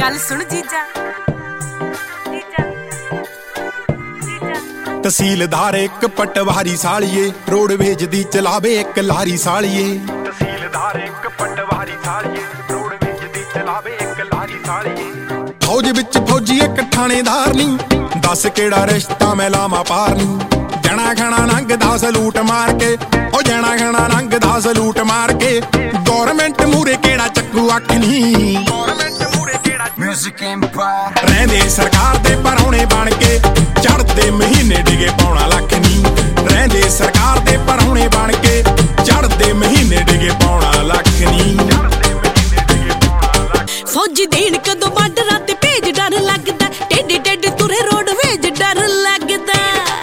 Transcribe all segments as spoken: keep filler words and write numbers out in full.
गल सुन जीजा तहसीलदार एक पटवारी सालिए रोडवेज दी चलावे एक लारी सालिए तहसीलदार एक पटवारी सालिए रोडवेज दी चलावे एक लारी सालिए फौज विच फौजी एक थानेदार नी दस केड़ा रिश्ता मैं लामा पार नी जना घना नंगदा सलूट मार के ओ जना घना नंगदा सलूट मार के गवर्नमेंट मूरे केड़ा चक्कू अख नी गवर्नमेंट मूरे केड़ा म्यूजिक एम्पायर रहंदे सरकार दे परौणे बन के चढ़दे महीने डिगे पौना लख नी रहंदे सरकार दे परौणे बन के चढ़दे महीने डिगे पौना लख नी फौजी देण कदों बार्डरां ते भेज डर लगदा टेढ़े टेढ़े तुरे रोडवेज डर लगदा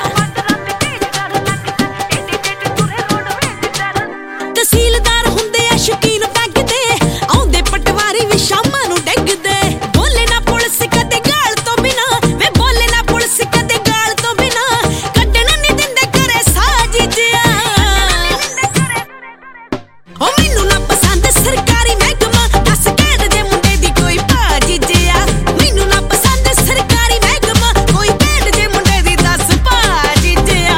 तहसीलदार हुंदे आ शकीन पैग दे आउंदे पटवारी भी शामां नूं डिगदे बोले ना पुलिस कदे गाल तो बिना वे बोले ना पुलिस कदे गाल तो बिना कड्डण नहीं दिंदे घरे साजिजिया ओ मैनू ना पसंद सरकारी महकमा दस कैद दे मुंडे दी कोई भाजी जिया मैनू ना पसंद सरकारी महकमा कोई कैद दे मुंडे दी दस भाजी जिया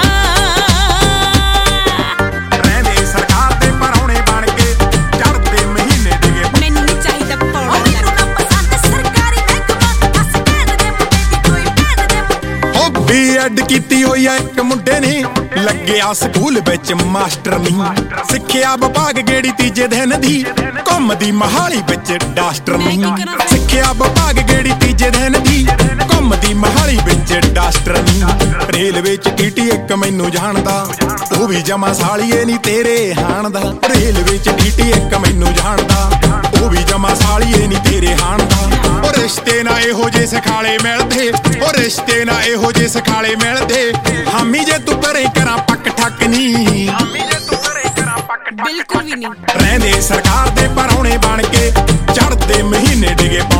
रहंदे सरकार दे परौणे बन के चढ़दे महीने डिगे मैनू नहीं चाहिदा पौड़ा मैनू ना पसंद सरकारी महकमा दस कैद दे मुंडे दी कोई कैद दे ओ बीएड कीती होई आ एक मुंडे ने ਲੱਗਿਆ ਸਕੂਲ ਵਿੱਚ ਮਾਸਟਰ ਨਹੀਂ ਸਿੱਖਿਆ ਵਿਭਾਗ ਗੇੜੀ ਤੀਜੇ ਦਿਨ ਦੀ ਘੁੰਮਦੀ ਮਹਾਲੀ ਵਿੱਚ ਡਾਸਟਰ ਨਹੀਂ ਸਿੱਖਿਆ ਵਿਭਾਗ ਗੇੜੀ ਤੀਜੇ ਦਿਨ ਦੀ ਘੁੰਮਦੀ ਮਹਾਲੀ ਵਿੱਚ ਡਾਸਟਰ ਨਹੀਂ ਰੇਲਵੇ ਚ ਟੀਟੀ ਇੱਕ ਮੈਨੂੰ ਜਾਣਦਾ ਉਹ ਵੀ ਜਮਾ ਸਾਲੀਏ ਨਹੀਂ ਤੇਰੇ ਹਾਣ ਦਾ ਰੇਲਵੇ ਚ ਟੀਟੀ ਇੱਕ ਮੈਨੂੰ ਜਾਣਦਾ ਉਹ ਵੀ ਜਮਾ ਸਾਲੀਏ ਨਹੀਂ ਤੇਰੇ ਹਾਣ ਦਾ ਉਹ ਰਿਸ਼ਤੇ ਨਾ ਇਹੋ ਜੇ ਸਖਾਲੇ ਮਿਲਦੇ ਉਹ ਰਿਸ਼ਤੇ ਨਾ ਇਹੋ ਜੇ ਸਖਾਲੇ ਮਿਲਦੇ ਹਾਮੀ ਜੇ ਤੂੰ ਕਰੇ ਕਰਾਂ ਪੱਕ ਠੱਕ ਨੀ ਹਾਮੀ ਜੇ ਤੂੰ ਕਰੇ ਕਰਾਂ ਪੱਕ ਠੱਕ ਬਿਲਕੁਲ ਵੀ ਨਹੀਂ ਰਹਿੰਦੇ ਸਰਕਾਰ ਦੇ ਪਰੌਣੇ ਬਣ ਕੇ ਚੜਦੇ ਮਹੀਨੇ ਡਿਗੇ